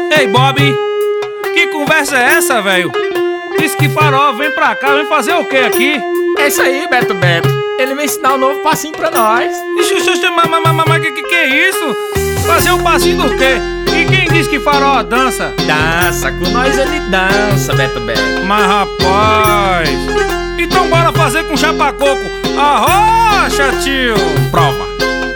Ei, Bob, que conversa é essa, velho? Diz que Faraó vem pra cá, vem fazer o que aqui? É isso aí, Beto. Ele vai ensinar um novo passinho pra nós. Mas que é isso? Fazer um passinho do quê? E quem diz que Faraó dança? Dança, com nós ele dança, Beto. Mas rapaz, então bora fazer com chapacoco. Arrocha, tio! Prova.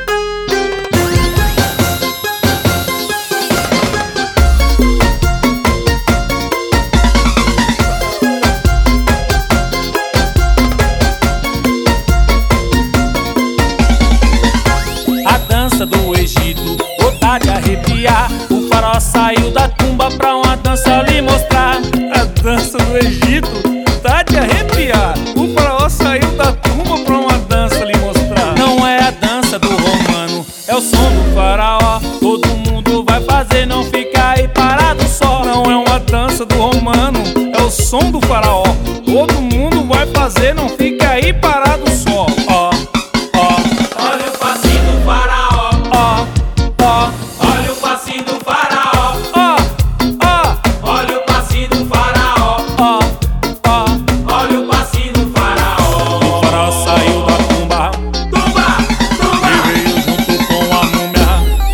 A dança do Egito, ou tá de arrepiar. O Faraó saiu da tumba pra uma dança lhe mostrar. A dança do Egito, tá de arrepiar. O Faraó saiu da tumba pra uma dança lhe mostrar. Não é a dança do romano, é o som do Faraó. Todo mundo vai fazer, não fica aí parado só. Não é uma dança do romano, é o som do Faraó. Todo mundo vai fazer, não fica aí parado só. Ó. Olha o passinho do Faraó. Olha o passinho do Faraó. Olha o passinho do Faraó. Olha o passinho do Faraó. O Faraó saiu da tumba e veio junto com a múmia.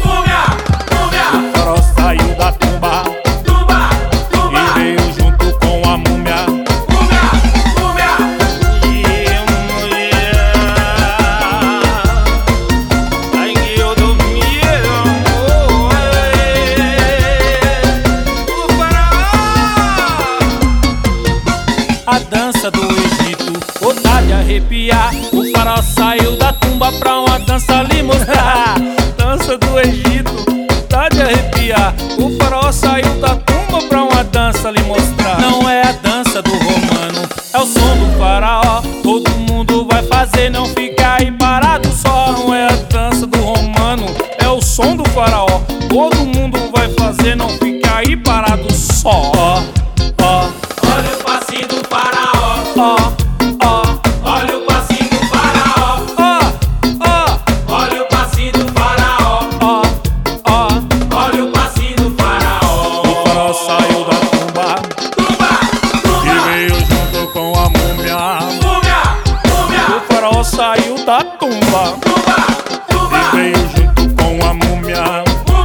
O Faraó saiu da tumba e veio junto com a múmia. Ai que eu dormia, amor. O Faraó. A dança do Egito, ou tá de arrepiar. O Faraó saiu da tumba pra uma dança lhe mostrar. Dança do Egito, tá de arrepiar. O Faraó saiu da tumba pra uma dança lhe mostrar. Não é a dança do romano, é o som do Faraó. Todo mundo vai fazer, não fica aí parado só. Não é a dança do romano, é o som do Faraó. Todo mundo vai fazer, não fica aí parado só. Olha o passinho do Faraó. Olha o passinho do Faraó. Olha o passinho do Faraó. Olha o passinho do Faraó. O Faraó saiu da tumba e veio junto com a múmia. O Faraó saiu da tumba e veio junto com a múmia.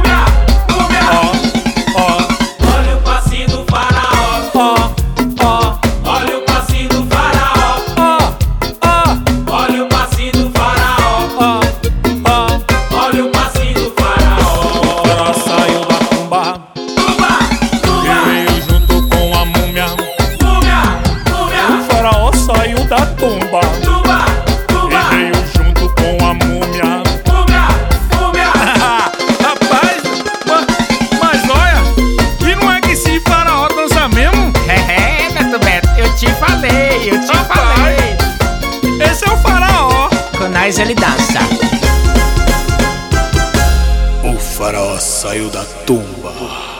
Olha o passinho do Faraó. Olha o passinho do Faraó. Olha o passinho do Faraó. Olha o passinho do Faraó. O Faraó saiu da tumba e veio junto com a múmia. O Faraó saiu da tumba e veio junto com a múmia. Rapaz, mas olha, e não é que esse Faraó dança mesmo? É, Beto, eu te falei. Esse é o Faraó. Com nós ele dança. O Faraó saiu da tumba.